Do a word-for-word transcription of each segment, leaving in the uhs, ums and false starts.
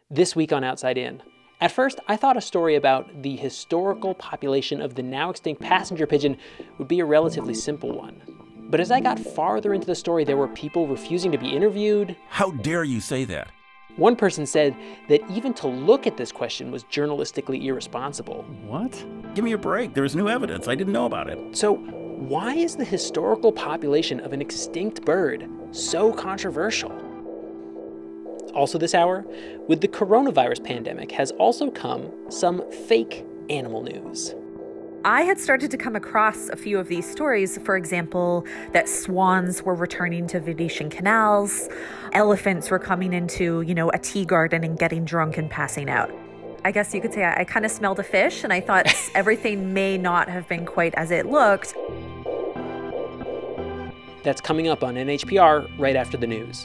This week on Outside In. At first, I thought a story about the historical population of the now extinct passenger pigeon would be a relatively simple one. But as I got farther into the story, there were people refusing to be interviewed. How dare you say that? One person said that even to look at this question was journalistically irresponsible. What? Give me a break. There was new evidence. I didn't know about it. So why is the historical population of an extinct bird so controversial? Also this hour, with the coronavirus pandemic has also come some fake animal news. I had started to come across a few of these stories, for example, that swans were returning to Venetian canals, elephants were coming into, you know, a tea garden and getting drunk and passing out. I guess you could say I, I kind of smelled a fish, and I thought everything may not have been quite as it looked. That's coming up on N H P R right after the news.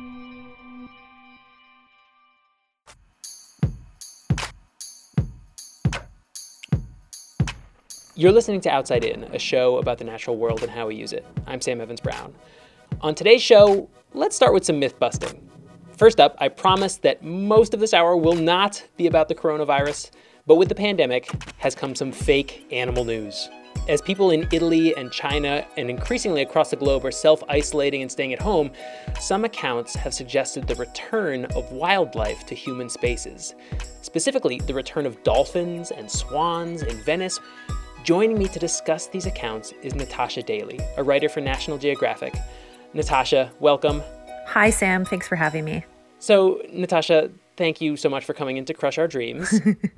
You're listening to Outside In, a show about the natural world and how we use it. I'm Sam Evans-Brown. On today's show, let's start with some myth busting. First up, I promise that most of this hour will not be about the coronavirus, but with the pandemic has come some fake animal news. As people in Italy and China and increasingly across the globe are self-isolating and staying at home, some accounts have suggested the return of wildlife to human spaces. Specifically, the return of dolphins and swans in Venice. Joining me to discuss these accounts is Natasha Daly, a writer for National Geographic. Natasha, welcome. Hi, Sam. Thanks for having me. So, Natasha, thank you so much for coming in to crush our dreams.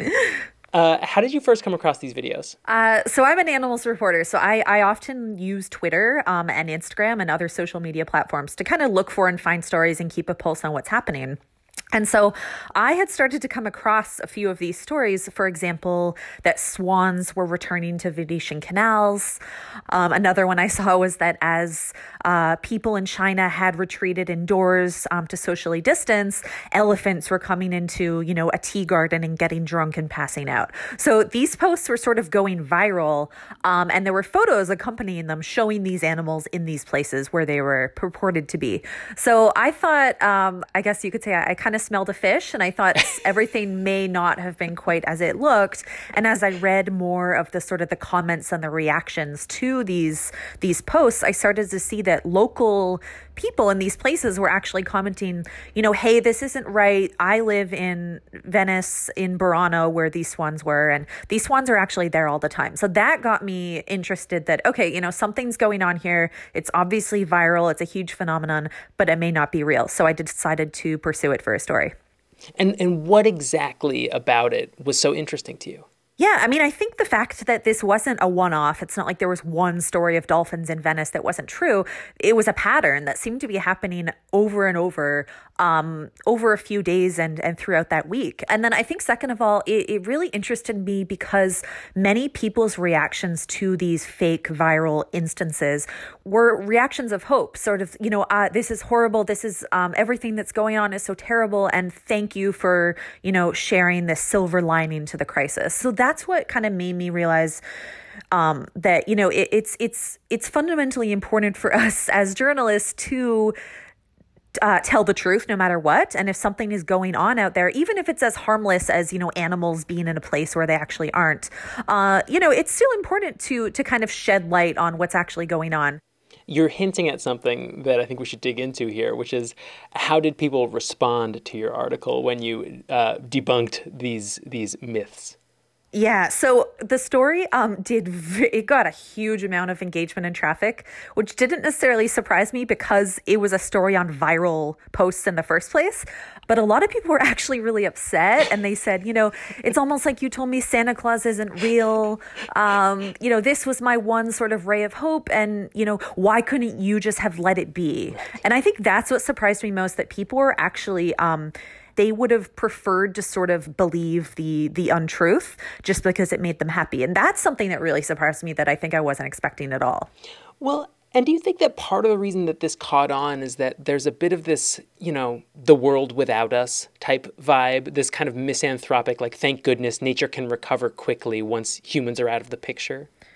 uh, how did you first come across these videos? Uh, so I'm an animals reporter, so I, I often use Twitter um, and Instagram and other social media platforms to kind of look for and find stories and keep a pulse on what's happening. And so I had started to come across a few of these stories, for example, that swans were returning to Venetian canals. Um, another one I saw was that as uh, people in China had retreated indoors um, to socially distance, elephants were coming into, you know, a tea garden and getting drunk and passing out. So these posts were sort of going viral, um, and there were photos accompanying them showing these animals in these places where they were purported to be. So I thought, um, I guess you could say I, I kind of smelled a fish, and I thought everything may not have been quite as it looked. And as I read more of the sort of the comments and the reactions to these these posts, I started to see that local people in these places were actually commenting, you know, hey, this isn't right. I live in Venice, in Burano, where these swans were, and these swans are actually there all the time. So that got me interested that, okay, you know, something's going on here. It's obviously viral. It's a huge phenomenon, but it may not be real. So I decided to pursue it for a story. And and what exactly about it was so interesting to you? Yeah, I mean, I think the fact that this wasn't a one-off, it's not like there was one story of dolphins in Venice that wasn't true. It was a pattern that seemed to be happening over and over, um, over a few days and, and throughout that week. And then I think, second of all, it, it really interested me because many people's reactions to these fake viral instances were reactions of hope, sort of, you know, uh, this is horrible. This is um, everything that's going on is so terrible. And thank you for, you know, sharing this silver lining to the crisis. So that That's what kind of made me realize um, that, you know, it, it's it's it's fundamentally important for us as journalists to uh, tell the truth no matter what. And if something is going on out there, even if it's as harmless as, you know, animals being in a place where they actually aren't, uh, you know, it's still important to to kind of shed light on what's actually going on. You're hinting at something that I think we should dig into here, which is how did people respond to your article when you uh, debunked these these myths? Yeah, so the story um, did, v- it got a huge amount of engagement and traffic, which didn't necessarily surprise me because it was a story on viral posts in the first place. But a lot of people were actually really upset, and they said, you know, it's almost like you told me Santa Claus isn't real. Um, you know, this was my one sort of ray of hope, and, you know, why couldn't you just have let it be? And I think that's what surprised me most, that people were actually... Um, they would have preferred to sort of believe the the untruth just because it made them happy. And that's something that really surprised me that I think I wasn't expecting at all. Well, and do you think that part of the reason that this caught on is that there's a bit of this, you know, the world without us type vibe, this kind of misanthropic, like, thank goodness nature can recover quickly once humans are out of the picture?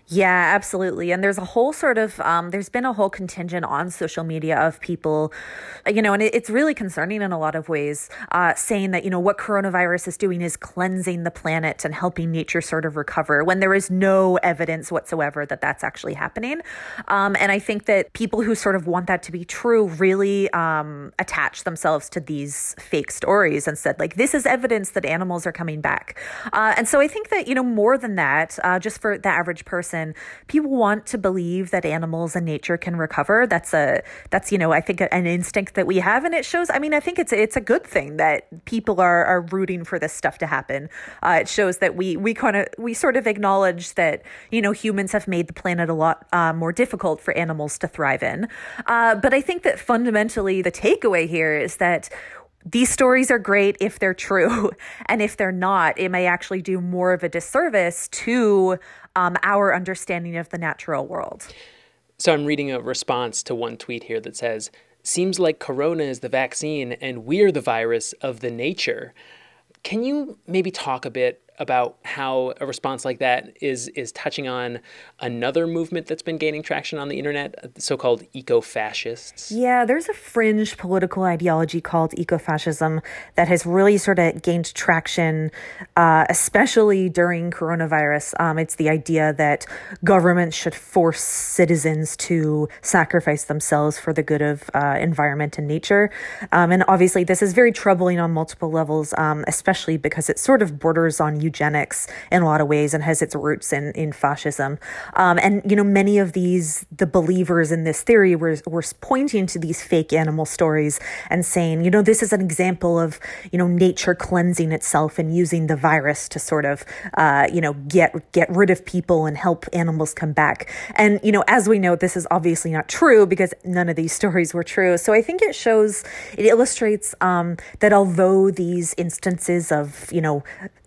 Yeah, absolutely. And there's a whole sort of, um, there's been a whole contingent on social media of people, you know, and it, it's really concerning in a lot of ways, uh, saying that, you know, what coronavirus is doing is cleansing the planet and helping nature sort of recover when there is no evidence whatsoever that that's actually happening. Um, and I think that people who sort of want that to be true really um, attach themselves to these fake stories and said, like, this is evidence that animals are coming back. Uh, and so I think that, you know, more than that, uh, just for the average person, people want to believe that animals and nature can recover. That's a, that's, you know, I think an instinct that we have. And it shows, I mean, I think it's, it's a good thing that people are, are rooting for this stuff to happen. Uh, it shows that we, we kind of, we sort of acknowledge that, you know, humans have made the planet a lot uh, more difficult for animals to thrive in. Uh, but I think that fundamentally the takeaway here is that these stories are great if they're true. And if they're not, it may actually do more of a disservice to um, our understanding of the natural world. So I'm reading a response to one tweet here that says, seems like corona is the vaccine and we're the virus of the nature. Can you maybe talk a bit about how a response like that is is touching on another movement that's been gaining traction on the internet, so-called eco-fascists? Yeah, there's a fringe political ideology called ecofascism that has really sort of gained traction, uh, especially during coronavirus. Um, it's the idea that governments should force citizens to sacrifice themselves for the good of uh, environment and nature. Um, and obviously, this is very troubling on multiple levels, um, especially because it sort of borders on eugenics in a lot of ways and has its roots in, in fascism. Um, and, you know, many of these, the believers in this theory were, were pointing to these fake animal stories and saying, you know, this is an example of, you know, nature cleansing itself and using the virus to sort of, uh, you know, get, get rid of people and help animals come back. And, you know, as we know, this is obviously not true because none of these stories were true. So I think it shows, it illustrates um, that although these instances of, you know,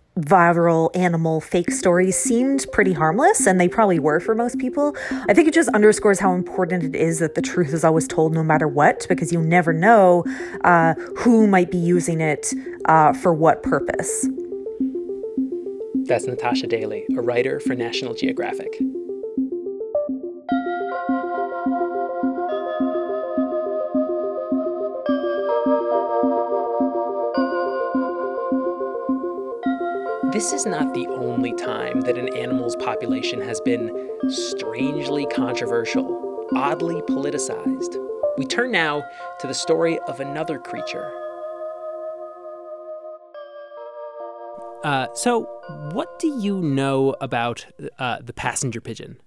viral animal fake stories seemed pretty harmless, and they probably were for most people, I think it just underscores how important it is that the truth is always told no matter what, because you never know uh, who might be using it uh, for what purpose. That's Natasha Daly, a writer for National Geographic. This is not the only time that an animal's population has been strangely controversial, oddly politicized. We turn now to the story of another creature. Uh, so, what do you know about uh, the passenger pigeon?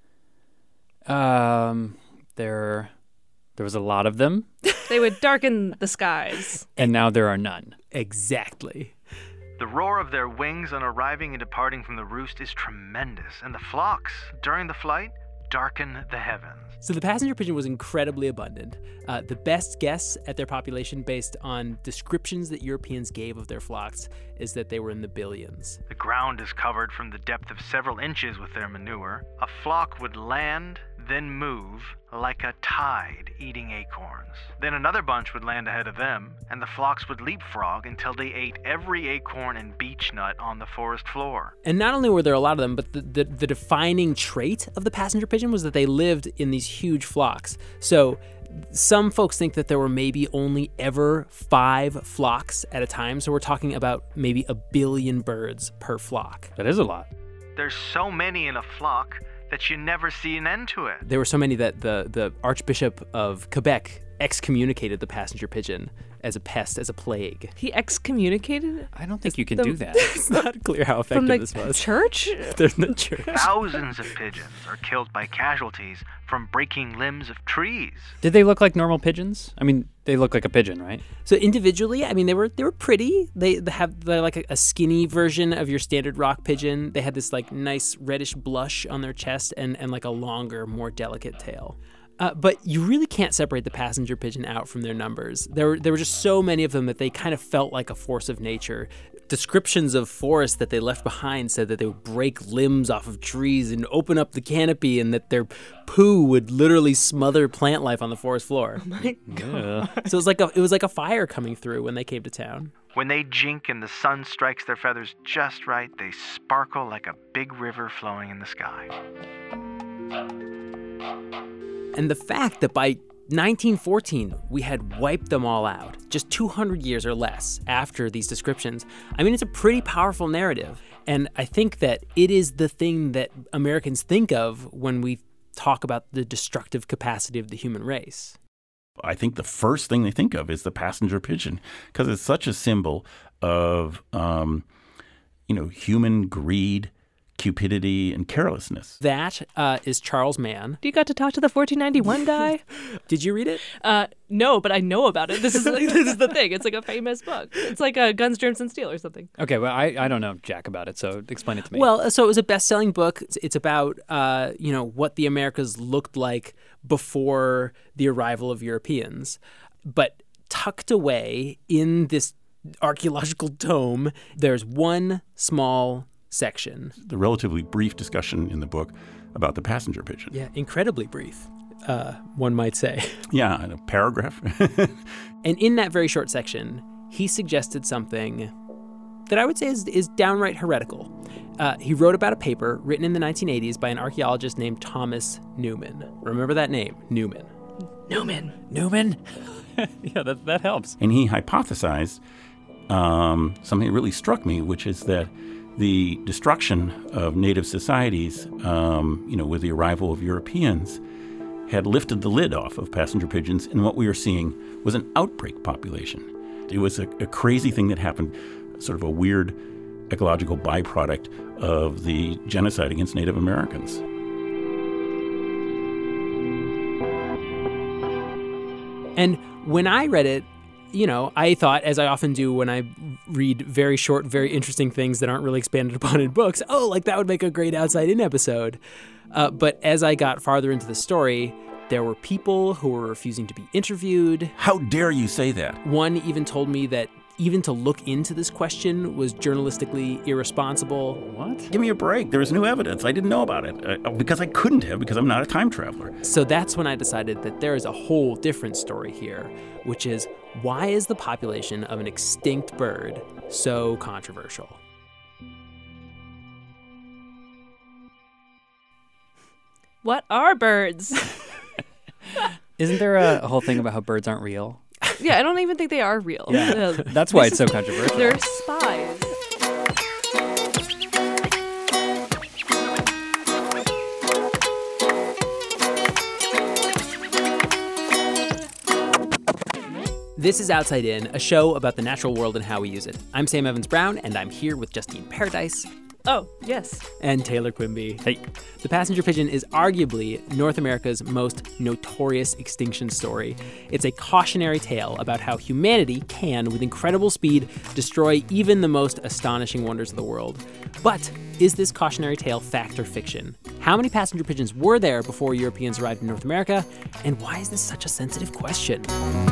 Um, there, there was a lot of them. They would darken the skies. And now there are none. Exactly. The roar of their wings on arriving and departing from the roost is tremendous, and the flocks, during the flight, darken the heavens. So the passenger pigeon was incredibly abundant. Uh, the best guess at their population based on descriptions that Europeans gave of their flocks is that they were in the billions. The ground is covered from the depth of several inches with their manure. A flock would land, then move, like a tide eating acorns. Then another bunch would land ahead of them, and the flocks would leapfrog until they ate every acorn and beech nut on the forest floor. And not only were there a lot of them, but the, the, the defining trait of the passenger pigeon was that they lived in these huge flocks. So some folks think that there were maybe only ever five flocks at a time. So we're talking about maybe a billion birds per flock. That is a lot. There's so many in a flock that you never see an end to it. There were so many that the, the Archbishop of Quebec excommunicated the passenger pigeon as a pest, as a plague. He excommunicated it? I don't think you can the- do that. It's not clear how effective From the this was. church? They're in the church. Thousands of pigeons are killed by casualties from breaking limbs of trees. Did they look like normal pigeons? I mean, they look like a pigeon, right? So individually, I mean, they were they were pretty. They, they have they're like a, a skinny version of your standard rock pigeon. They had this like nice reddish blush on their chest and, and like a longer, more delicate tail. Uh, but you really can't separate the passenger pigeon out from their numbers. There were, there were just so many of them that they kind of felt like a force of nature. Descriptions of forests that they left behind said that they would break limbs off of trees and open up the canopy, and that their poo would literally smother plant life on the forest floor. Oh my God. So it was like a it was like a fire coming through when they came to town. When they jink and the sun strikes their feathers just right, they sparkle like a big river flowing in the sky. And the fact that by nineteen fourteen, we had wiped them all out, just two hundred years or less after these descriptions, I mean, it's a pretty powerful narrative. And I think that it is the thing that Americans think of when we talk about the destructive capacity of the human race. I think the first thing they think of is the passenger pigeon, because it's such a symbol of, um, you know, human greed, cupidity, and carelessness. That uh, is Charles Mann. You got to talk to the fourteen ninety-one guy? Did you read it? Uh, no, but I know about it. This is like, this is the thing. It's like a famous book. It's like a Guns, Germs, and Steel or something. Okay, well, I, I don't know jack about it, so explain it to me. Well, so it was a best-selling book. It's, it's about, uh, you know, what the Americas looked like before the arrival of Europeans. But tucked away in this archaeological tome, there's one small section. The relatively brief discussion in the book about the passenger pigeon. Yeah, incredibly brief, uh, one might say. Yeah, in a paragraph. And in that very short section, he suggested something that I would say is, is downright heretical. Uh, he wrote about a paper written in the nineteen eighties by an archaeologist named Thomas Newman. Remember that name, Newman. Newman. Newman? Yeah, that, that helps. And he hypothesized um, something that really struck me, which is that the destruction of native societies, um, you know, with the arrival of Europeans, had lifted the lid off of passenger pigeons, and what we were seeing was an outbreak population. It was a, a crazy thing that happened, sort of a weird ecological byproduct of the genocide against Native Americans. And when I read it, you know, I thought, as I often do when I read very short, very interesting things that aren't really expanded upon in books, oh, like that would make a great Outside In episode. Uh, but as I got farther into the story, there were people who were refusing to be interviewed. How dare you say that? One even told me that even to look into this question was journalistically irresponsible. What? Give me a break. There was new evidence. I didn't know about it uh, because I couldn't have, because I'm not a time traveler. So that's when I decided that there is a whole different story here, which is, why is the population of an extinct bird so controversial? What are birds? Isn't there a, a whole thing about how birds aren't real? Yeah, I don't even think they are real. Yeah, Uh, that's why it's so controversial. They're spies. This is Outside In, a show about the natural world and how we use it. I'm Sam Evans-Brown, and I'm here with Justine Paradise Oh, yes. and Taylor Quimby. Hey. The passenger pigeon is arguably North America's most notorious extinction story. It's a cautionary tale about how humanity can, with incredible speed, destroy even the most astonishing wonders of the world. But is this cautionary tale fact or fiction? How many passenger pigeons were there before Europeans arrived in North America? And why is this such a sensitive question?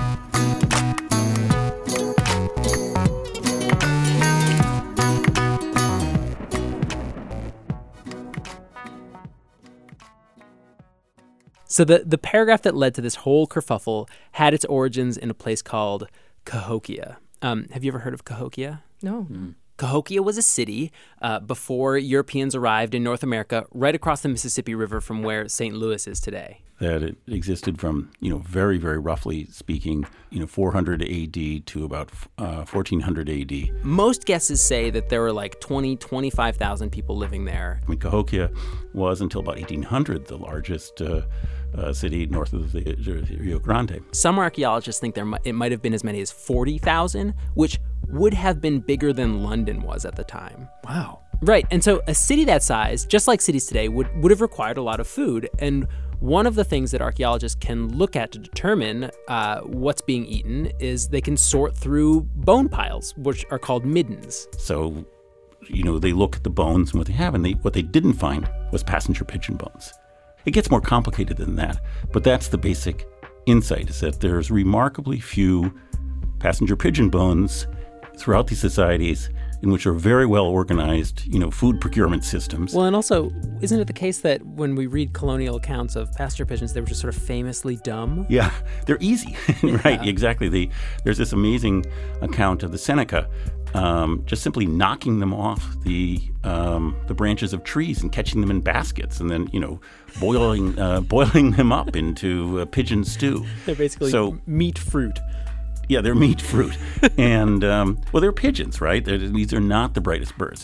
So the, the paragraph that led to this whole kerfuffle had its origins in a place called Cahokia. Um, have you ever heard of Cahokia? No. Cahokia was a city uh, before Europeans arrived in North America, right across the Mississippi River from where Saint Louis is today. That it existed from, you know, very, very roughly speaking, you know, four hundred A D to about uh, fourteen hundred A D. Most guesses say that there were like twenty, twenty-five thousand people living there. I mean, Cahokia was, until about eighteen hundred, the largest uh, uh, city north of the, the Rio Grande. Some archaeologists think there mi- it might have been as many as forty thousand, which would have been bigger than London was at the time. Wow. Right, and so a city that size, just like cities today, would, would have required a lot of food. And one of the things that archaeologists can look at to determine uh, what's being eaten is they can sort through bone piles, which are called middens. So, you know, they look at the bones and what they have, and they, what they didn't find was passenger pigeon bones. It gets more complicated than that, but that's the basic insight, is that there's remarkably few passenger pigeon bones throughout these societies in which are very well organized, you know, food procurement systems. Well, and also, isn't it the case that when we read colonial accounts of passenger pigeons, they were just sort of famously dumb? Yeah, they're easy, right? Yeah. Exactly. The, there's this amazing account of the Seneca um, just simply knocking them off the um, the branches of trees and catching them in baskets, and then you know boiling uh, boiling them up into uh, pigeon stew. They're basically so, meat fruit. Yeah, they're meat fruit, and um, well, they're pigeons, right? They're, these are not the brightest birds.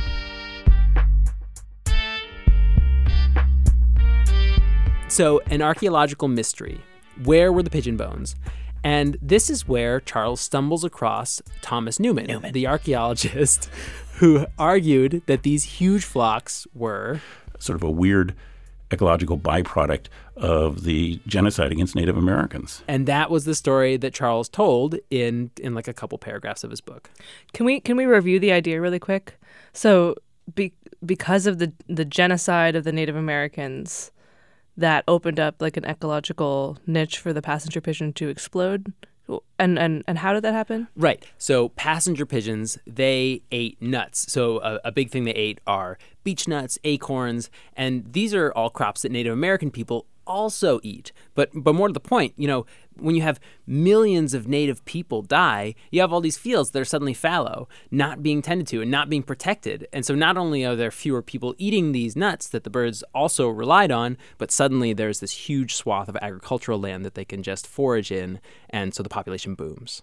So, an archaeological mystery. Where were the pigeon bones? And this is where Charles stumbles across Thomas Newman, Newman. the archaeologist, who argued that these huge flocks were sort of a weird ecological byproduct of the genocide against Native Americans. And that was the story that Charles told in in like a couple paragraphs of his book. Can we can we review the idea really quick? So, be, because of the the genocide of the Native Americans, that opened up like an ecological niche for the passenger pigeon to explode. And and and how did that happen? Right. So passenger pigeons, they ate nuts. So a, a big thing they ate are beech nuts, acorns, and these are all crops that Native American people also eat. But but more to the point, you know, when you have millions of native people die, you have all these fields that are suddenly fallow, not being tended to and not being protected. And so not only are there fewer people eating these nuts that the birds also relied on, but suddenly there's this huge swath of agricultural land that they can just forage in, and so the population booms.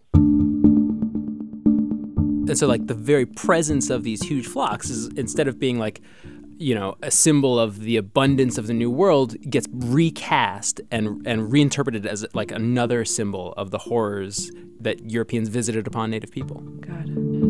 And so like the very presence of these huge flocks is, instead of being like, you know, a symbol of the abundance of the New World, gets recast and and reinterpreted as like another symbol of the horrors that Europeans visited upon Native people. God.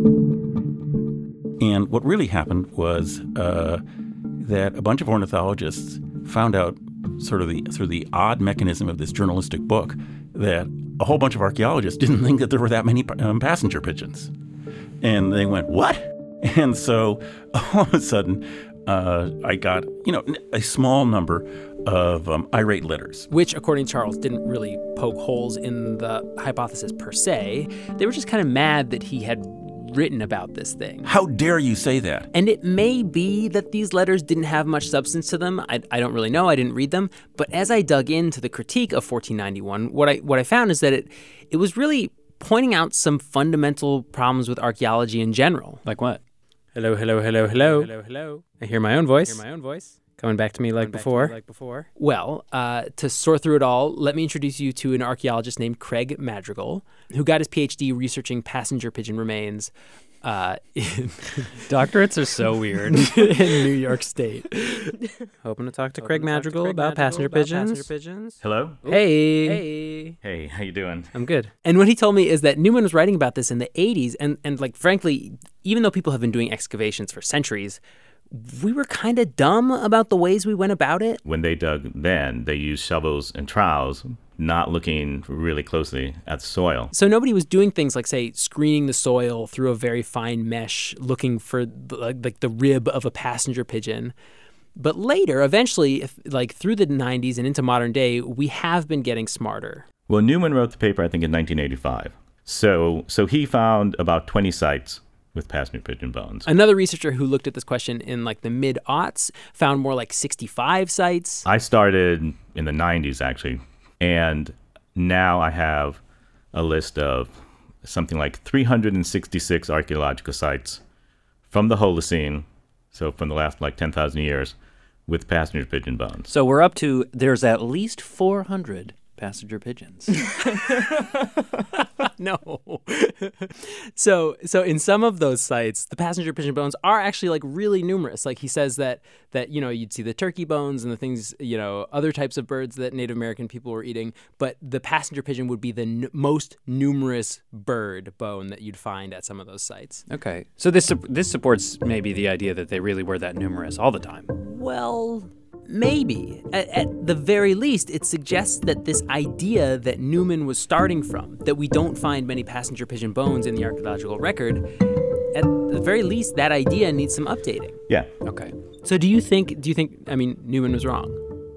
And what really happened was uh, that a bunch of ornithologists found out sort of the sort of the odd mechanism of this journalistic book that a whole bunch of archaeologists didn't think that there were that many um, passenger pigeons. And they went, what? And so all of a sudden, Uh, I got, you know, a small number of um, irate letters. Which, according to Charles, didn't really poke holes in the hypothesis per se. They were just kind of mad that he had written about this thing. How dare you say that? And it may be that these letters didn't have much substance to them. I, I don't really know. I didn't read them. But as I dug into the critique of fourteen ninety-one, what I what I found is that it it was really pointing out some fundamental problems with archaeology in general. Like what? Hello, hello, hello, hello. Hello, hello. I hear my own voice. I hear my own voice. Coming back to me like Coming back before. to me like before. Well, uh, to sort through it all, let me introduce you to an archaeologist named Craig Madrigal, who got his P H D researching passenger pigeon remains uh, in Doctorates are so weird. in New York State. Hoping to talk to Hoping Craig to talk to Madrigal Craig about Madrigal passenger about pigeons. passenger pigeons. Hello? Hey. Hey. Hey, how you doing? I'm good. And what he told me is that Newman was writing about this in the eighties, and, and like, frankly, even though people have been doing excavations for centuries, we were kind of dumb about the ways we went about it. When they dug then, they used shovels and trowels, not looking really closely at the soil. So nobody was doing things like, say, screening the soil through a very fine mesh, looking for the, like the rib of a passenger pigeon. But later, eventually, if, like through the nineties and into modern day, we have been getting smarter. Well, Newman wrote the paper, I think, in nineteen eighty-five. So, so he found about twenty sites with passenger pigeon bones. Another researcher who looked at this question in like the mid-aughts found more like sixty-five sites. I started in the nineties, actually, and now I have a list of something like three hundred sixty-six archaeological sites from the Holocene, so from the last like ten thousand years, with passenger pigeon bones. So we're up to, there's at least four hundred passenger pigeons. No. so so in some of those sites, the passenger pigeon bones are actually like really numerous. Like he says that that you know you'd see the turkey bones and the things, you know, other types of birds that Native American people were eating, but the passenger pigeon would be the n- most numerous bird bone that you'd find at some of those sites. Okay. So this this supports maybe the idea that they really were that numerous all the time. Well, maybe. At, at the very least, it suggests that this idea that Newman was starting from, that we don't find many passenger pigeon bones in the archaeological record, at the very least, that idea needs some updating. Yeah. Okay. So do you think, do you think, I mean, Newman was wrong?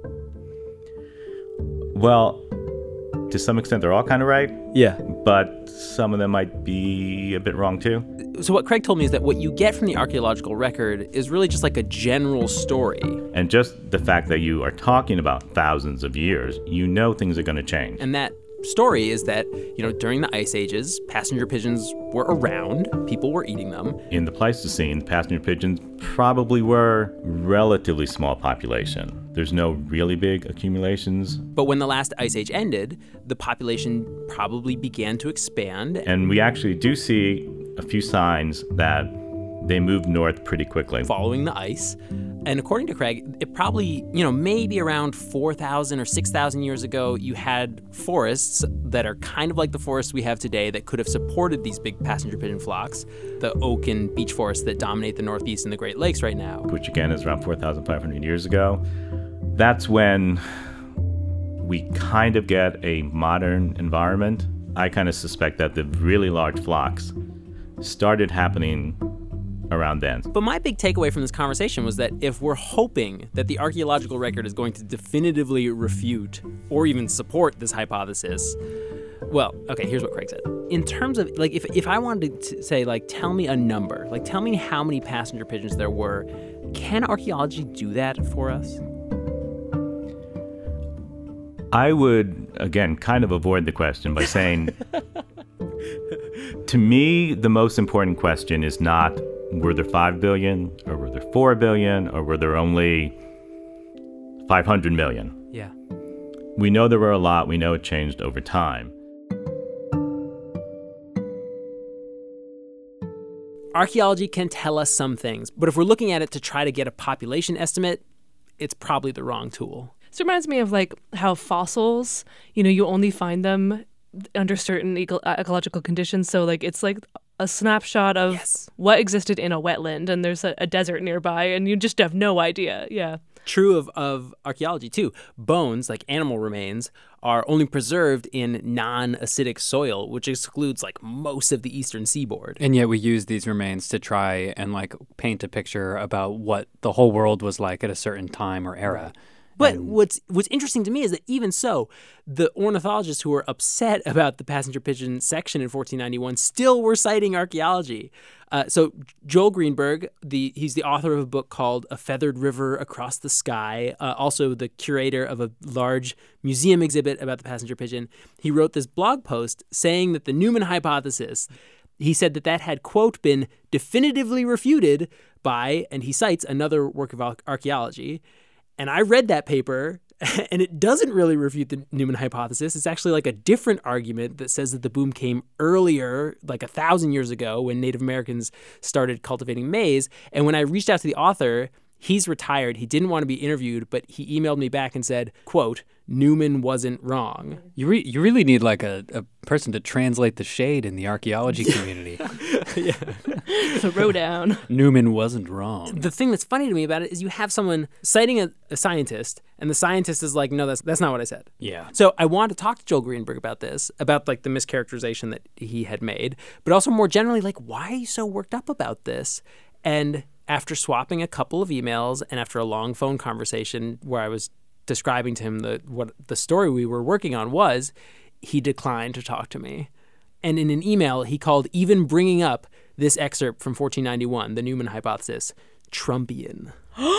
Well, to some extent, they're all kind of right, Yeah. but some of them might be a bit wrong, too. So what Craig told me is that what you get from the archaeological record is really just like a general story. And just the fact that you are talking about thousands of years, you know things are going to change. And that story is that, you know, during the ice ages, passenger pigeons were around. People were eating them. In the Pleistocene, passenger pigeons probably were relatively small population. There's no really big accumulations. But when the last ice age ended, the population probably began to expand. And we actually do see a few signs that they moved north pretty quickly. Following the ice. And according to Craig, it probably, you know, maybe around four thousand or six thousand years ago, you had forests that are kind of like the forests we have today that could have supported these big passenger pigeon flocks, the oak and beech forests that dominate the Northeast and the Great Lakes right now. Which, again, is around four thousand five hundred years ago. That's when we kind of get a modern environment. I kind of suspect that the really large flocks started happening around then. But my big takeaway from this conversation was that if we're hoping that the archaeological record is going to definitively refute or even support this hypothesis, well, okay, here's what Craig said. In terms of, like, if, if I wanted to say, like, tell me a number, like, tell me how many passenger pigeons there were, can archaeology do that for us? I would, again, kind of avoid the question by saying, to me, the most important question is not, were there five billion, or were there four billion, or were there only five hundred million? Yeah. We know there were a lot. We know it changed over time. Archaeology can tell us some things, but if we're looking at it to try to get a population estimate, it's probably the wrong tool. This reminds me of like how fossils, you know, you only find them under certain eco- ecological conditions. So like it's like a snapshot of yes. what existed in a wetland, and there's a, a desert nearby, and you just have no idea. Yeah. True of, of archaeology, too. Bones, like animal remains, are only preserved in non-acidic soil, which excludes, like, most of the eastern seaboard. And yet we use these remains to try and, like, paint a picture about what the whole world was like at a certain time or era. Right. But and what's what's interesting to me is that even so, the ornithologists who were upset about the passenger pigeon section in fourteen ninety-one still were citing archaeology. Uh, so Joel Greenberg, the he's the author of a book called A Feathered River Across the Sky, uh, also the curator of a large museum exhibit about the passenger pigeon. He wrote this blog post saying that the Newman hypothesis, he said that that had, quote, been definitively refuted by, and he cites another work of archaeology. And I read that paper, and it doesn't really refute the Newman hypothesis. It's actually like a different argument that says that the boom came earlier, like a thousand years ago, when Native Americans started cultivating maize. And when I reached out to the author, he's retired. He didn't want to be interviewed, but he emailed me back and said, quote, Newman wasn't wrong. You re- you really need like a, a person to translate the shade in the archaeology community. Yeah. Throw down. Newman wasn't wrong. The thing that's funny to me about it is you have someone citing a, a scientist, and the scientist is like, no, that's that's not what I said. Yeah. So I wanted to talk to Joel Greenberg about this, about like the mischaracterization that he had made, but also more generally, like, why are you so worked up about this? And after swapping a couple of emails and after a long phone conversation where I was describing to him the what the story we were working on was, he declined to talk to me. And in an email, he called even bringing up this excerpt from fourteen ninety-one, the Newman hypothesis, Trumpian.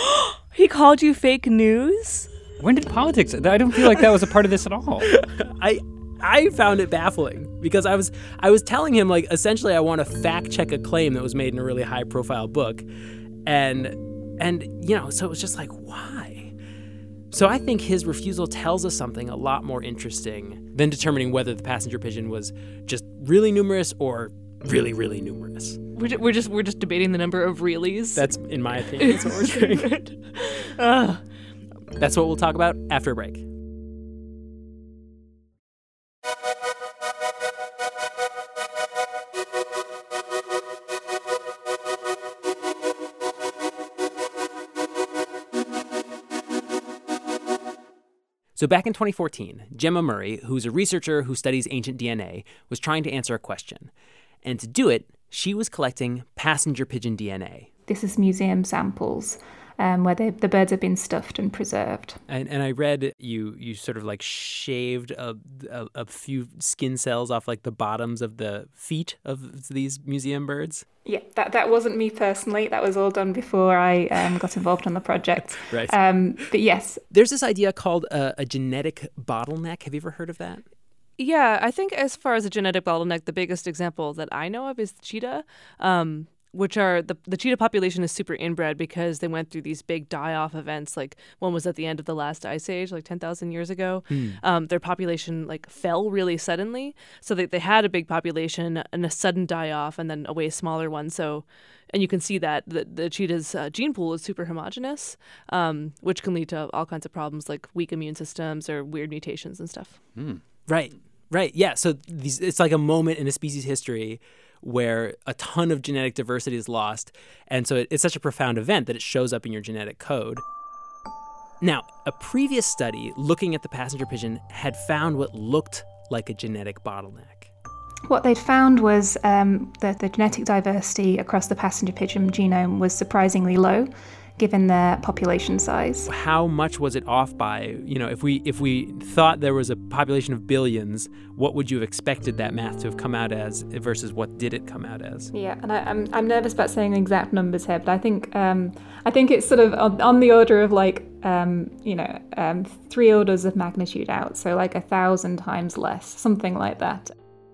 He called you fake news? When did politics? I don't feel like that was a part of this at all. I I found it baffling because I was I was telling him, like, essentially I want to fact check a claim that was made in a really high profile book. And and you know, so it was just like, why? So I think his refusal tells us something a lot more interesting than determining whether the passenger pigeon was just really numerous or really, really numerous. We're just, we're just we're just debating the number of reallys. That's, in my opinion, that's what we're doing. uh, that's what we'll talk about after a break. So back in twenty fourteen, Gemma Murray, who's a researcher who studies ancient D N A, was trying to answer a question. And to do it, she was collecting passenger pigeon D N A. This is museum samples um, where they, the birds have been stuffed and preserved. And and I read you you sort of like shaved a, a, a few skin cells off like the bottoms of the feet of these museum birds. Yeah, that, that wasn't me personally. That was all done before I um, got involved on the project. Right. Um, but yes. There's this idea called a, a genetic bottleneck. Have you ever heard of that? Yeah, I think as far as a genetic bottleneck, the biggest example that I know of is the cheetah, um, which are the the cheetah population is super inbred because they went through these big die-off events. Like one was at the end of the last ice age, like ten thousand years ago. Mm. Um, their population like fell really suddenly, so they they had a big population and a sudden die-off, and then a way smaller one. So. And you can see that the, the cheetah's uh, gene pool is super homogenous, um, which can lead to all kinds of problems like weak immune systems or weird mutations and stuff. Mm. Right, right. Yeah, so these, it's like a moment in a species history where a ton of genetic diversity is lost. And so it, it's such a profound event that it shows up in your genetic code. Now, a previous study looking at the passenger pigeon had found what looked like a genetic bottleneck. What they'd found was um, that the genetic diversity across the passenger pigeon genome was surprisingly low, given their population size. How much was it off by? You know, if we if we thought there was a population of billions, what would you have expected that math to have come out as versus what did it come out as? Yeah, and I, I'm I'm nervous about saying exact numbers here, but I think um, I think it's sort of on, on the order of like um, you know um, three orders of magnitude out, so like a thousand times less, something like that.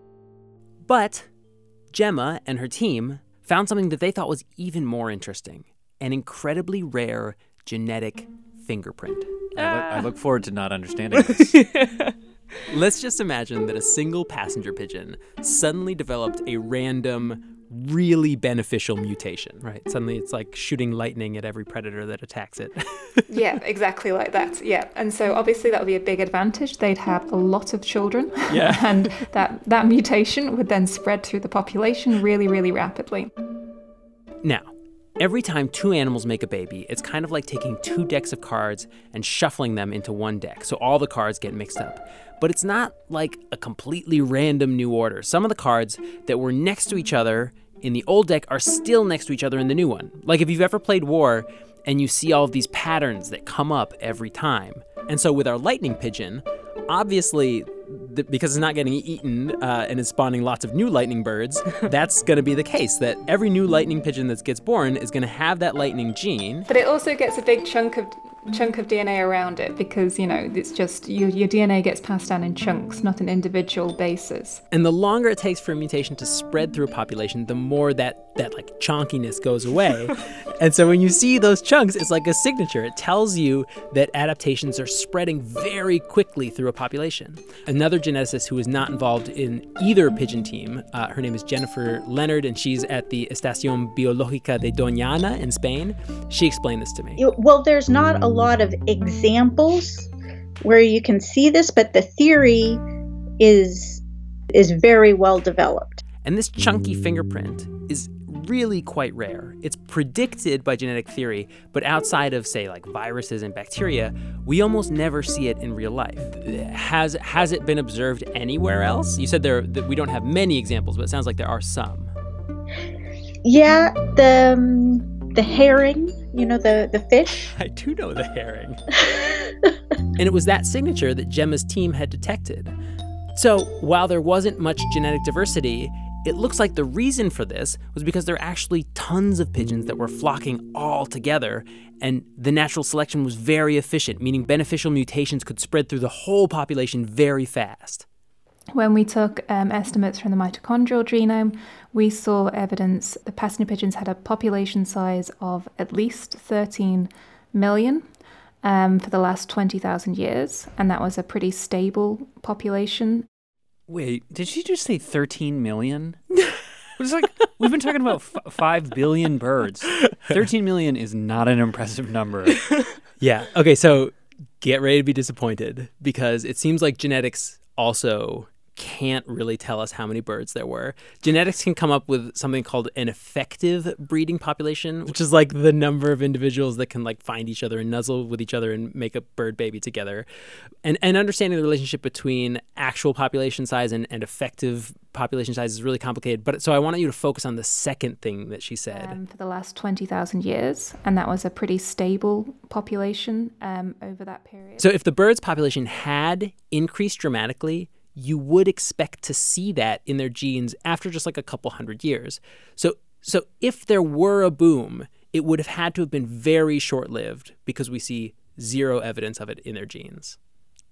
But Gemma and her team found something that they thought was even more interesting. An incredibly rare genetic fingerprint. I look, I look forward to not understanding this. Let's just imagine that a single passenger pigeon suddenly developed a random, really beneficial mutation, right? Suddenly it's like shooting lightning at every predator that attacks it. Yeah, exactly like that. Yeah. And so obviously that would be a big advantage. They'd have a lot of children. Yeah. And that, that mutation would then spread through the population really, really rapidly. Now, every time two animals make a baby, it's kind of like taking two decks of cards and shuffling them into one deck, so all the cards get mixed up. But it's not like a completely random new order. Some of the cards that were next to each other in the old deck are still next to each other in the new one. Like if you've ever played War and you see all of these patterns that come up every time. And so with our lightning pigeon, obviously, th- because it's not getting eaten uh, and is spawning lots of new lightning birds, that's going to be the case, that every new lightning pigeon that gets born is going to have that lightning gene. But it also gets a big chunk of chunk of D N A around it because, you know, it's just your, your D N A gets passed down in chunks, not an individual basis. And the longer it takes for a mutation to spread through a population, the more that, that like chonkiness goes away. And so when you see those chunks, it's like a signature. It tells you that adaptations are spreading very quickly through a population. Another geneticist who is not involved in either pigeon team, uh, her name is Jennifer Leonard, and she's at the Estación Biológica de Doñana in Spain. She explained this to me. Well, there's not a lot of examples where you can see this, but the theory is is very well developed. And this chunky fingerprint is really quite rare. It's predicted by genetic theory, but outside of, say, like viruses and bacteria, we almost never see it in real life. Has has it been observed anywhere else? You said there that we don't have many examples, but it sounds like there are some. Yeah, the um, the herring, you know, the, the fish. I do know the herring. And it was that signature that Gemma's team had detected. So while there wasn't much genetic diversity, it looks like the reason for this was because there are actually tons of pigeons that were flocking all together, and the natural selection was very efficient, meaning beneficial mutations could spread through the whole population very fast. When we took um, estimates from the mitochondrial genome, we saw evidence the passenger pigeons had a population size of at least thirteen million um, for the last twenty thousand years, and that was a pretty stable population. Wait, did she just say thirteen million? It's like, we've been talking about f- five billion birds. thirteen million is not an impressive number. Yeah. Okay, so get ready to be disappointed, because it seems like genetics also can't really tell us how many birds there were. Genetics can come up with something called an effective breeding population, which is like the number of individuals that can like find each other and nuzzle with each other and make a bird baby together. And and understanding the relationship between actual population size and, and effective population size is really complicated. But so I wanted you to focus on the second thing that she said. Um, for the last twenty thousand years, and that was a pretty stable population um, over that period. So if the bird's population had increased dramatically, you would expect to see that in their genes after just like a couple hundred years. So so if there were a boom, it would have had to have been very short-lived because we see zero evidence of it in their genes.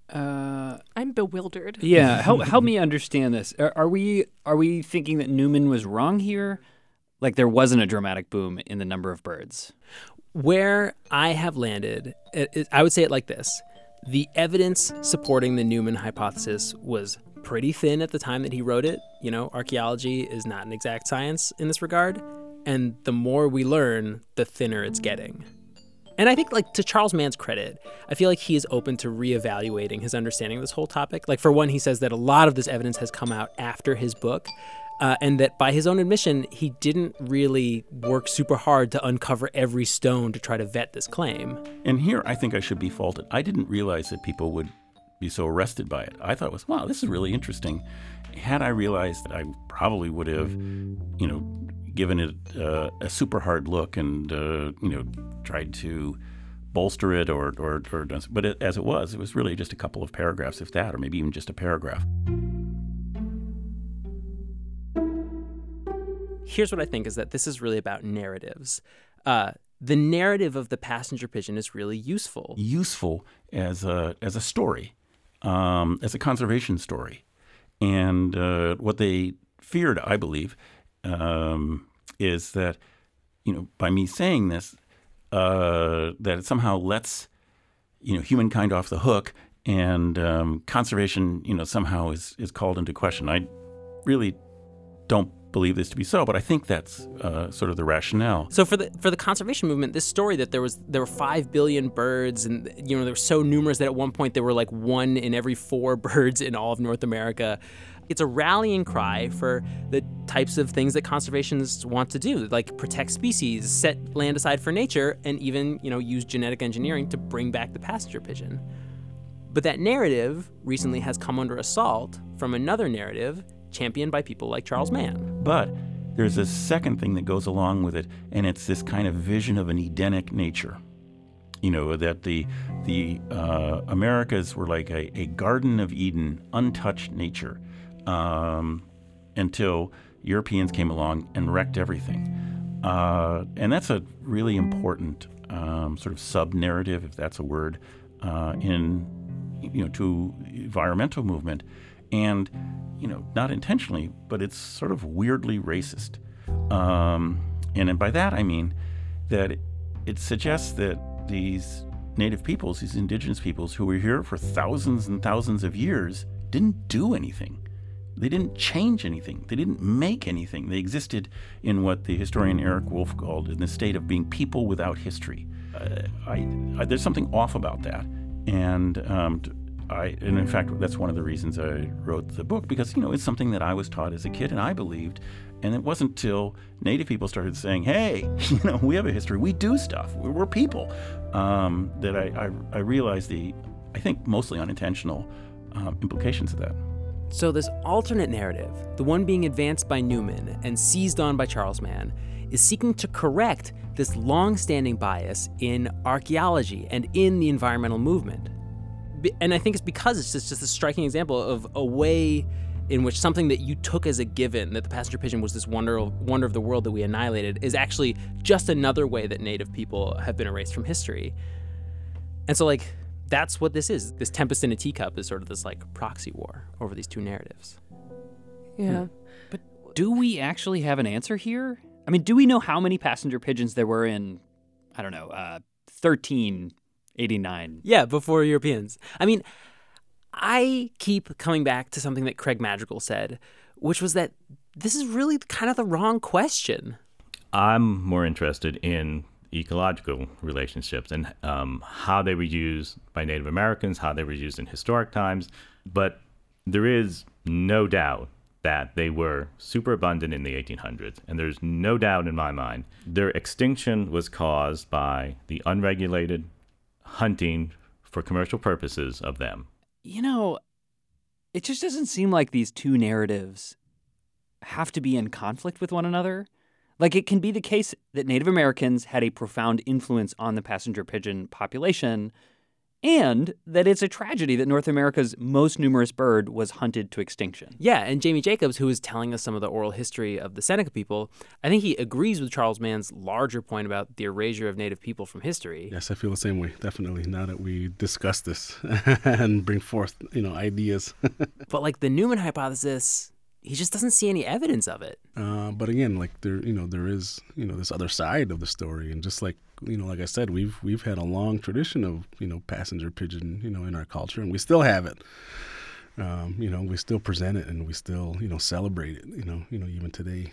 Uh, I'm bewildered. yeah, help help me understand this. Are, are we are we thinking that Newman was wrong here? Like there wasn't a dramatic boom in the number of birds? Where I have landed, it, it, I would say it like this. The evidence supporting the Newman hypothesis was pretty thin at the time that he wrote it. You know, archaeology is not an exact science in this regard. And the more we learn, the thinner it's getting. And I think, like, to Charles Mann's credit, I feel like he is open to reevaluating his understanding of this whole topic. Like, for one, he says that a lot of this evidence has come out after his book, uh, and that by his own admission, he didn't really work super hard to uncover every stone to try to vet this claim. And here, I think I should be faulted. I didn't realize that people would be so arrested by it. I thought it was, wow, this is really interesting. Had I realized that, I probably would have, you know, given it uh, a super hard look and, uh, you know, tried to bolster it or, or, or but it, as it was, it was really just a couple of paragraphs, if that, or maybe even just a paragraph. Here's what I think is that this is really about narratives. Uh, the narrative of the passenger pigeon is really useful. Useful as a, as a story, um, as a conservation story. And uh, what they feared, I believe, um, is that, you know, by me saying this, uh, that it somehow lets, you know, humankind off the hook and um, conservation, you know, somehow is, is called into question. I really don't believe this to be so, but I think that's uh, sort of the rationale. So for the for the conservation movement, this story that there was there were five billion birds, and you know they were so numerous that at one point there were like one in every four birds in all of North America. It's a rallying cry for the types of things that conservationists want to do, like protect species, set land aside for nature, and even, you know, use genetic engineering to bring back the passenger pigeon. But that narrative recently has come under assault from another narrative championed by people like Charles Mann. But there's a second thing that goes along with it, and it's this kind of vision of an Edenic nature. You know, that the the uh, Americas were like a, a Garden of Eden, untouched nature. Um, until Europeans came along and wrecked everything. Uh, and that's a really important um, sort of sub-narrative, if that's a word, uh, in, you know, to environmental movement. And, you know, not intentionally, but it's sort of weirdly racist. Um, and by that I mean that it, it suggests that these native peoples, these indigenous peoples who were here for thousands and thousands of years, didn't do anything. They didn't change anything. They didn't make anything. They existed in what the historian Eric Wolf called in the state of being people without history. Uh, I, I, there's something off about that. And um, I, and in fact, that's one of the reasons I wrote the book, because, you know, it's something that I was taught as a kid and I believed. And it wasn't till Native people started saying, hey, you know, we have a history. We do stuff. We're, we're people. Um, that I, I, I realized the, I think, mostly unintentional um, implications of that. So this alternate narrative, the one being advanced by Newman and seized on by Charles Mann, is seeking to correct this long-standing bias in archaeology and in the environmental movement. And I think it's because it's just, just a striking example of a way in which something that you took as a given, that the passenger pigeon was this wonder of, wonder of the world that we annihilated, is actually just another way that Native people have been erased from history. And so, like, that's what this is. This tempest in a teacup is sort of this, like, proxy war over these two narratives. Yeah. But do we actually have an answer here? I mean, do we know how many passenger pigeons there were in, I don't know, uh, thirteen eighty-nine? Yeah, before Europeans. I mean, I keep coming back to something that Craig Madrigal said, which was that this is really kind of the wrong question. I'm more interested in ecological relationships and um, how they were used by Native Americans, how they were used in historic times. But there is no doubt that they were super abundant in the eighteen hundreds. And there's no doubt in my mind their extinction was caused by the unregulated hunting for commercial purposes of them. You know, it just doesn't seem like these two narratives have to be in conflict with one another. Like, it can be the case that Native Americans had a profound influence on the passenger pigeon population, and that it's a tragedy that North America's most numerous bird was hunted to extinction. Yeah, and Jamie Jacobs, who was telling us some of the oral history of the Seneca people, I think he agrees with Charles Mann's larger point about the erasure of native people from history. Yes, I feel the same way, definitely, now that we discuss this and bring forth, you know, ideas. But like the Newman hypothesis, he just doesn't see any evidence of it. Uh, but again, like there, you know, there is, you know, this other side of the story, and just like, you know, like I said, we've we've had a long tradition of, you know, passenger pigeon, you know, in our culture, and we still have it. Um, you know, we still present it, and we still, you know, celebrate it. You know, you know, even today.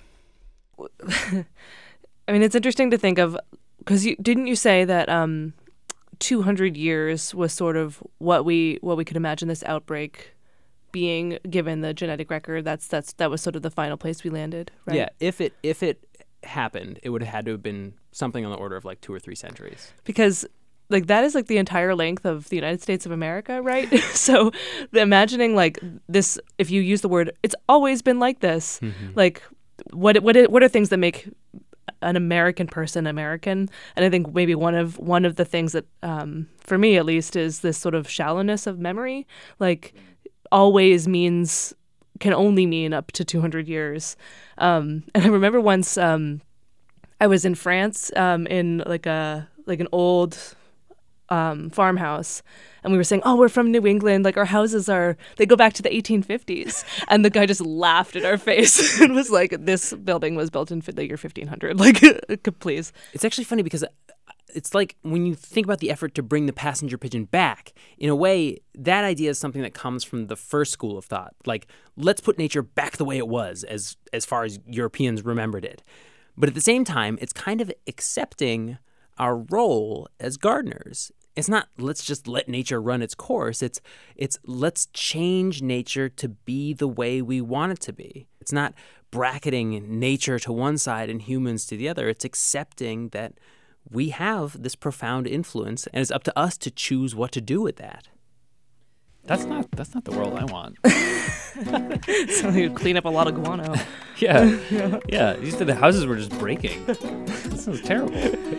I mean, it's interesting to think of, because you didn't you say that um, two hundred years was sort of what we what we could imagine this outbreak being, given the genetic record. That's that's that was sort of the final place we landed, right? Yeah, if it if it happened, it would have had to have been something on the order of like two or three centuries. Because like that is like the entire length of the United States of America, right? So the imagining like this, if you use the word, it's always been like this. Mm-hmm. Like what what what are things that make an American person American? And I think maybe one of one of the things that, um, for me at least, is this sort of shallowness of memory. Like always means can only mean up to two hundred years. Um, and I remember once um, I was in France um, in like a like an old um, farmhouse, and we were saying, "Oh, we're from New England. Like our houses are they go back to the eighteen fifties." And the guy just laughed in our face and was like, "This building was built in the year fifteen hundred." Like, please. It's actually funny because it's like when you think about the effort to bring the passenger pigeon back, in a way, that idea is something that comes from the first school of thought. Like, let's put nature back the way it was as as far as Europeans remembered it. But at the same time, it's kind of accepting our role as gardeners. It's not let's just let nature run its course. It's it's let's change nature to be the way we want it to be. It's not bracketing nature to one side and humans to the other. It's accepting that we have this profound influence, and it's up to us to choose what to do with that. That's not that's not the world I want. So you clean up a lot of guano. Yeah, yeah. You said the houses were just breaking. This sounds terrible.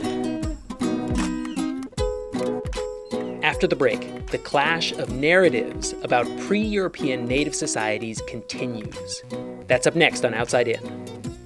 After the break, the clash of narratives about pre-European native societies continues. That's up next on Outside In.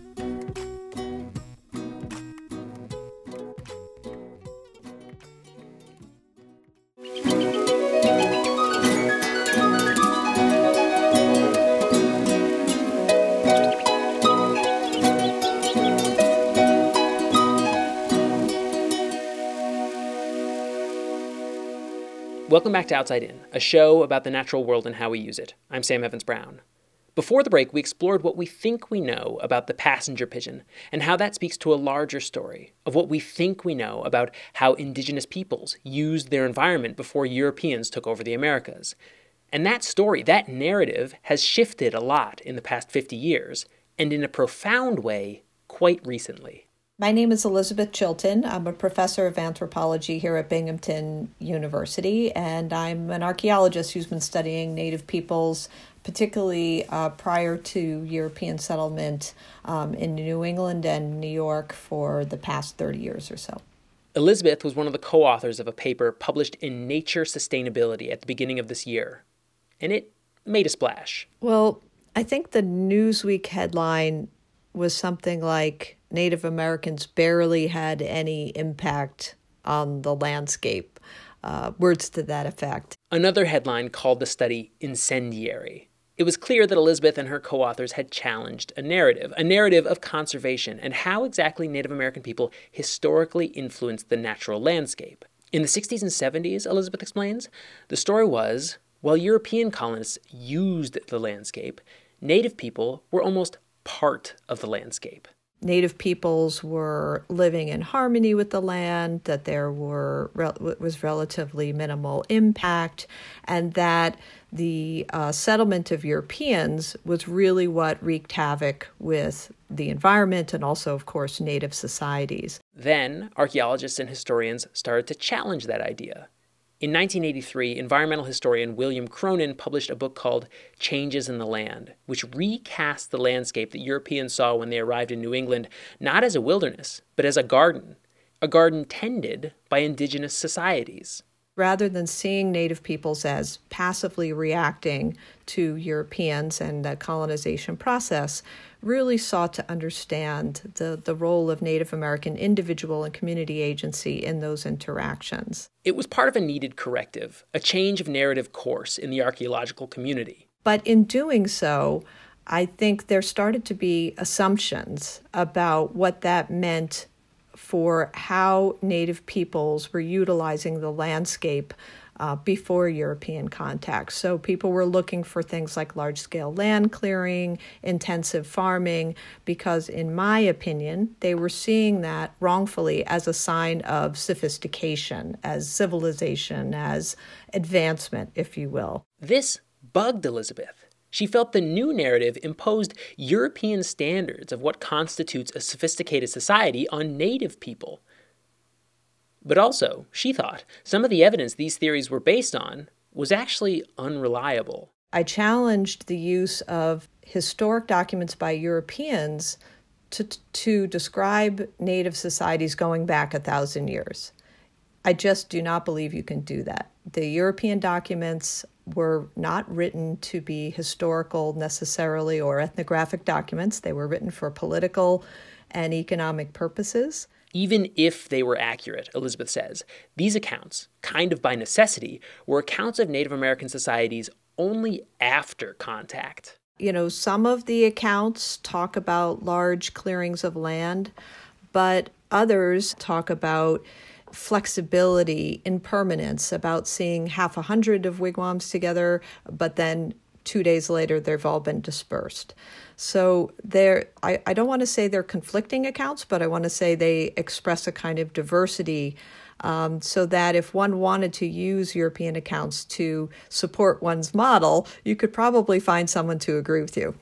Welcome back to Outside In, a show about the natural world and how we use it. I'm Sam Evans-Brown. Before the break, we explored what we think we know about the passenger pigeon and how that speaks to a larger story of what we think we know about how indigenous peoples used their environment before Europeans took over the Americas. And that story, that narrative, has shifted a lot in the past fifty years, and in a profound way, quite recently. My name is Elizabeth Chilton. I'm a professor of anthropology here at Binghamton University, and I'm an archaeologist who's been studying Native peoples, particularly uh, prior to European settlement um, in New England and New York for the past thirty years or so. Elizabeth was one of the co-authors of a paper published in Nature Sustainability at the beginning of this year, and it made a splash. Well, I think the Newsweek headline was something like, Native Americans barely had any impact on the landscape, uh, words to that effect. Another headline called the study incendiary. It was clear that Elizabeth and her co-authors had challenged a narrative, a narrative of conservation and how exactly Native American people historically influenced the natural landscape. In the sixties and seventies, Elizabeth explains, the story was, while European colonists used the landscape, Native people were almost part of the landscape. Native peoples were living in harmony with the land, that there were was relatively minimal impact, and that the uh, settlement of Europeans was really what wreaked havoc with the environment and also, of course, Native societies. Then, archaeologists and historians started to challenge that idea. In nineteen eighty-three, environmental historian William Cronin published a book called Changes in the Land, which recast the landscape that Europeans saw when they arrived in New England, not as a wilderness, but as a garden, a garden tended by indigenous societies. rather than seeing Native peoples as passively reacting to Europeans and the colonization process, really sought to understand the, the role of Native American individual and community agency in those interactions. It was part of a needed corrective, a change of narrative course in the archaeological community. But in doing so, I think there started to be assumptions about what that meant for how Native peoples were utilizing the landscape uh, before European contact. So people were looking for things like large-scale land clearing, intensive farming, because in my opinion, they were seeing that wrongfully as a sign of sophistication, as civilization, as advancement, if you will. This bugged Elizabeth. She felt the new narrative imposed European standards of what constitutes a sophisticated society on Native people. But also, she thought, some of the evidence these theories were based on was actually unreliable. I challenged the use of historic documents by Europeans to, to describe Native societies going back a thousand years. I just do not believe you can do that. The European documents were not written to be historical necessarily or ethnographic documents. They were written for political and economic purposes. Even if they were accurate, Elizabeth says, these accounts, kind of by necessity, were accounts of Native American societies only after contact. You know, some of the accounts talk about large clearings of land, but others talk about flexibility, impermanence, about seeing half a hundred of wigwams together, but then two days later they've all been dispersed. So there, I, I don't want to say they're conflicting accounts, but I want to say they express a kind of diversity um, so that if one wanted to use European accounts to support one's model, you could probably find someone to agree with you.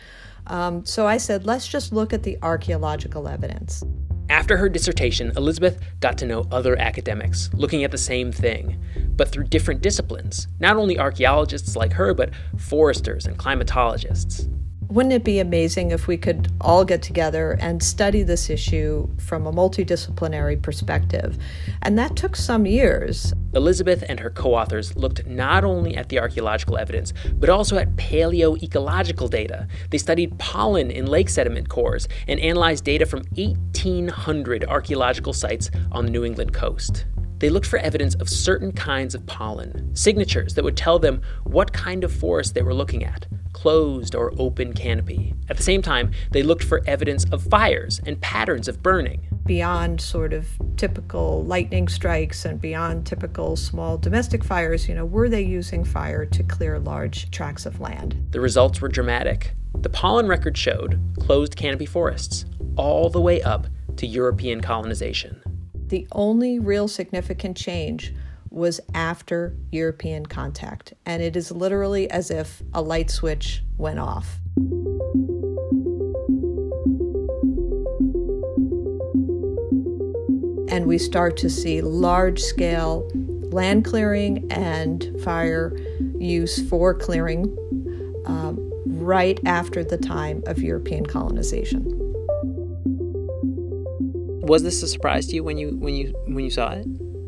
Um, so I said, let's just look at the archaeological evidence. After her dissertation, Elizabeth got to know other academics looking at the same thing, but through different disciplines, not only archaeologists like her, but foresters and climatologists. Wouldn't it be amazing if we could all get together and study this issue from a multidisciplinary perspective? And that took some years. Elizabeth and her co-authors looked not only at the archaeological evidence, but also at paleoecological data. They studied pollen in lake sediment cores and analyzed data from eighteen hundred archaeological sites on the New England coast. They looked for evidence of certain kinds of pollen, signatures that would tell them what kind of forest they were looking at, closed or open canopy. At the same time, they looked for evidence of fires and patterns of burning. Beyond sort of typical lightning strikes and beyond typical small domestic fires, you know, were they using fire to clear large tracts of land? The results were dramatic. The pollen record showed closed canopy forests all the way up to European colonization. The only real significant change was after European contact, and it is literally as if a light switch went off. And we start to see large-scale land clearing and fire use for clearing um, right after the time of European colonization. Was this a surprise to you when you when you when you saw it?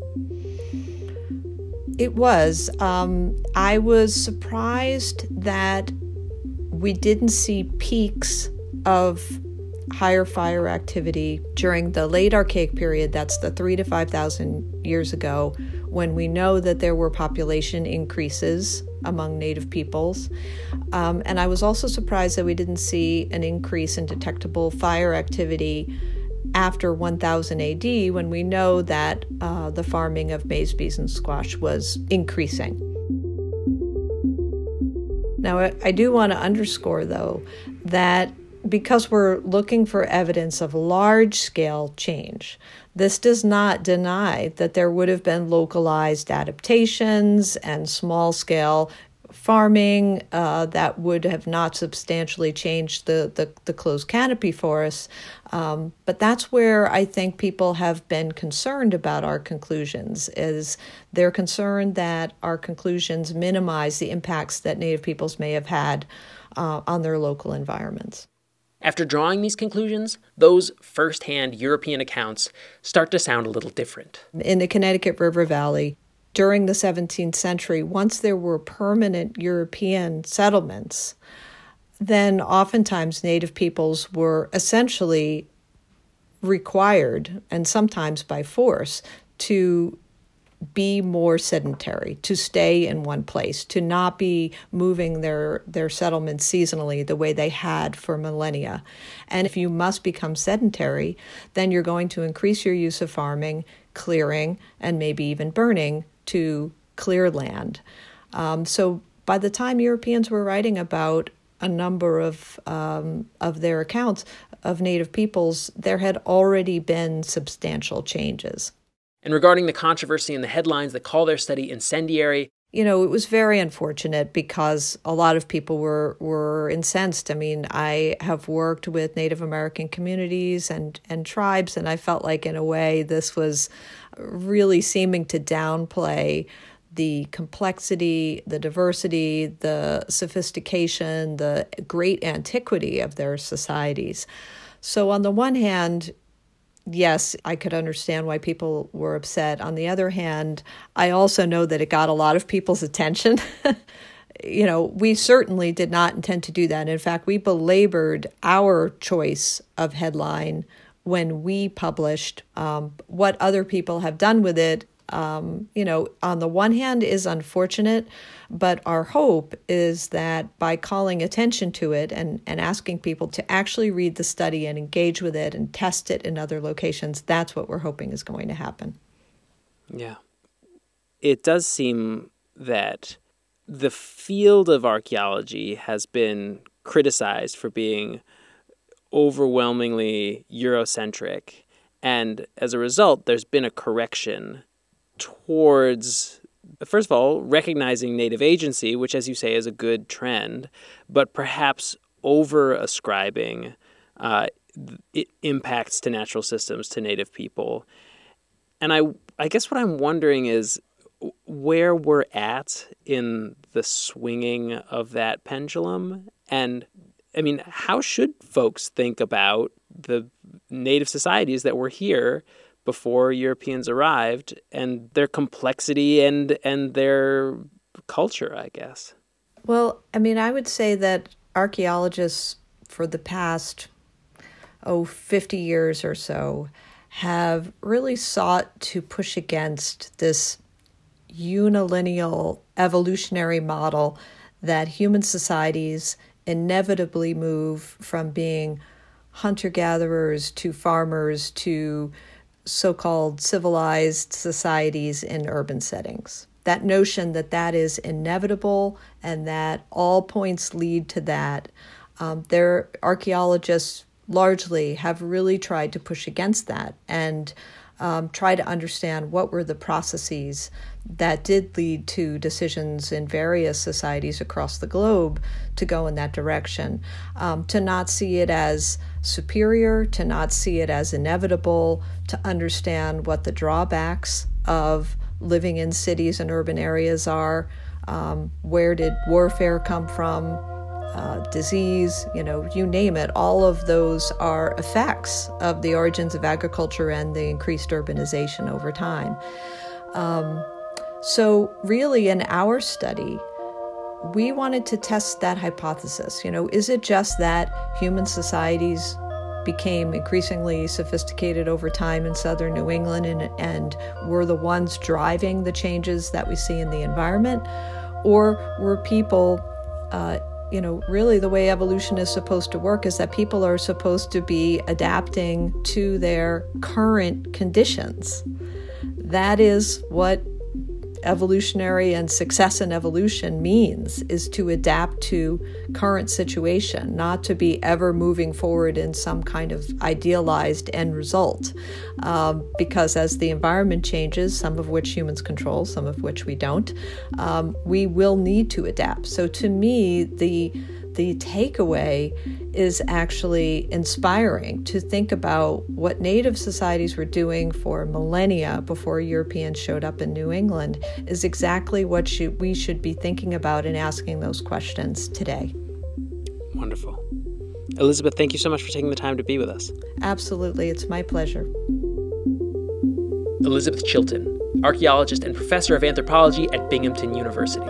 It was. Um, I was surprised that we didn't see peaks of higher fire activity during the late Archaic period. That's the three to five thousand years ago, when we know that there were population increases among Native peoples. Um, and I was also surprised that we didn't see an increase in detectable fire activity after one thousand A D, when we know that uh, the farming of maize, beans, and squash was increasing. Now, I, I do want to underscore, though, that because we're looking for evidence of large-scale change, this does not deny that there would have been localized adaptations and small-scale farming uh, that would have not substantially changed the, the, the closed canopy forests. Um, but that's where I think people have been concerned about our conclusions, is they're concerned that our conclusions minimize the impacts that Native peoples may have had uh, on their local environments. After drawing these conclusions, those first-hand European accounts start to sound a little different. In the Connecticut River Valley, during the seventeenth century, once there were permanent European settlements, then oftentimes Native peoples were essentially required, and sometimes by force, to be more sedentary, to stay in one place, to not be moving their, their settlements seasonally the way they had for millennia. And if you must become sedentary, then you're going to increase your use of farming, clearing, and maybe even burning to clear land. Um, so by the time Europeans were writing about a number of um, of their accounts of Native peoples, there had already been substantial changes. And regarding the controversy in the headlines that call their study incendiary, you know, it was very unfortunate because a lot of people were were incensed. I mean, I have worked with Native American communities and, and tribes, and I felt like in a way this was really seeming to downplay the complexity, the diversity, the sophistication, the great antiquity of their societies. So on the one hand, yes, I could understand why people were upset. On the other hand, I also know that it got a lot of people's attention. You know, we certainly did not intend to do that. In fact, we belabored our choice of headline when we published. Um, what other people have done with it, um, you know, on the one hand is unfortunate, but our hope is that by calling attention to it and, and asking people to actually read the study and engage with it and test it in other locations, that's what we're hoping is going to happen. Yeah. It does seem that the field of archaeology has been criticized for being overwhelmingly Eurocentric. And as a result, there's been a correction towards, first of all, recognizing Native agency, which, as you say, is a good trend, but perhaps over-ascribing uh, impacts to natural systems to Native people. And I, I guess what I'm wondering is where we're at in the swinging of that pendulum. And, I mean, how should folks think about the Native societies that were here before Europeans arrived and their complexity and and their culture, I guess? Well, I mean, I would say that archaeologists for the past, oh, fifty years or so have really sought to push against this unilineal evolutionary model that human societies inevitably move from being hunter-gatherers to farmers to so-called civilized societies in urban settings. That notion that that is inevitable and that all points lead to that. Um, their archaeologists largely have really tried to push against that and um, try to understand what were the processes that did lead to decisions in various societies across the globe to go in that direction, um, to not see it as superior, to not see it as inevitable, to understand what the drawbacks of living in cities and urban areas are, um, where did warfare come from, uh, disease, you know, you name it. All of those are effects of the origins of agriculture and the increased urbanization over time. Um, so really in our study, we wanted to test that hypothesis. You know, is it just that human societies became increasingly sophisticated over time in southern New England and, and were the ones driving the changes that we see in the environment? Or were people, uh, you know, really the way evolution is supposed to work is that people are supposed to be adapting to their current conditions? That is what evolutionary and success in evolution means, is to adapt to current situation, not to be ever moving forward in some kind of idealized end result. Um, because as the environment changes, some of which humans control, some of which we don't, um, we will need to adapt. So to me, the the takeaway is actually inspiring to think about what Native societies were doing for millennia before Europeans showed up in New England is exactly what should, we should be thinking about and asking those questions today. Wonderful. Elizabeth, thank you so much for taking the time to be with us. Absolutely. It's my pleasure. Elizabeth Chilton, archaeologist and professor of anthropology at Binghamton University.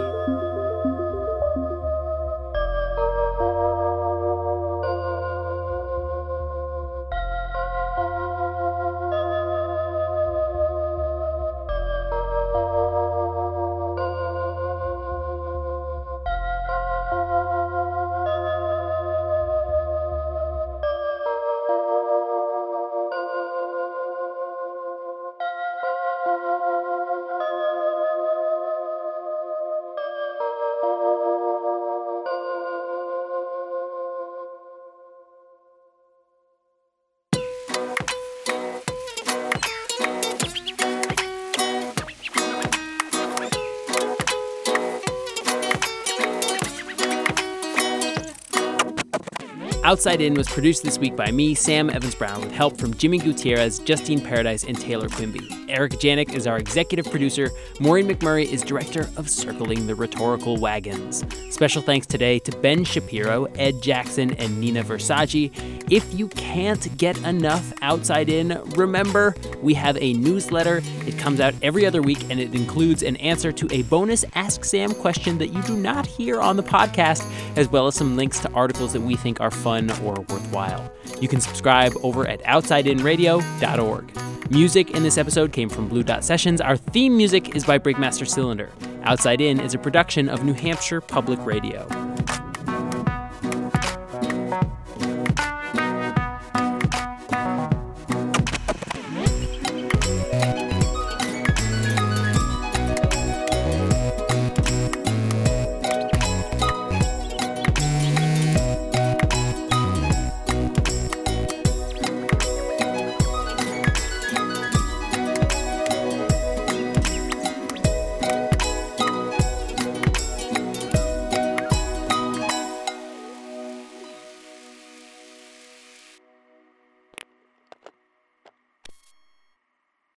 Outside In was produced this week by me, Sam Evans-Brown, with help from Jimmy Gutierrez, Justine Paradise, and Taylor Quimby. Eric Janik is our executive producer. Maureen McMurray is director of Circling the Rhetorical Wagons. Special thanks today to Ben Shapiro, Ed Jackson, and Nina Versace. If you can't get enough Outside In, remember, we have a newsletter. It comes out every other week, and it includes an answer to a bonus Ask Sam question that you do not hear on the podcast, as well as some links to articles that we think are fun or worthwhile. You can subscribe over at outside in radio dot org. Music in this episode came from Blue Dot Sessions. Our theme music is by Breakmaster Cylinder. Outside In is a production of New Hampshire Public Radio.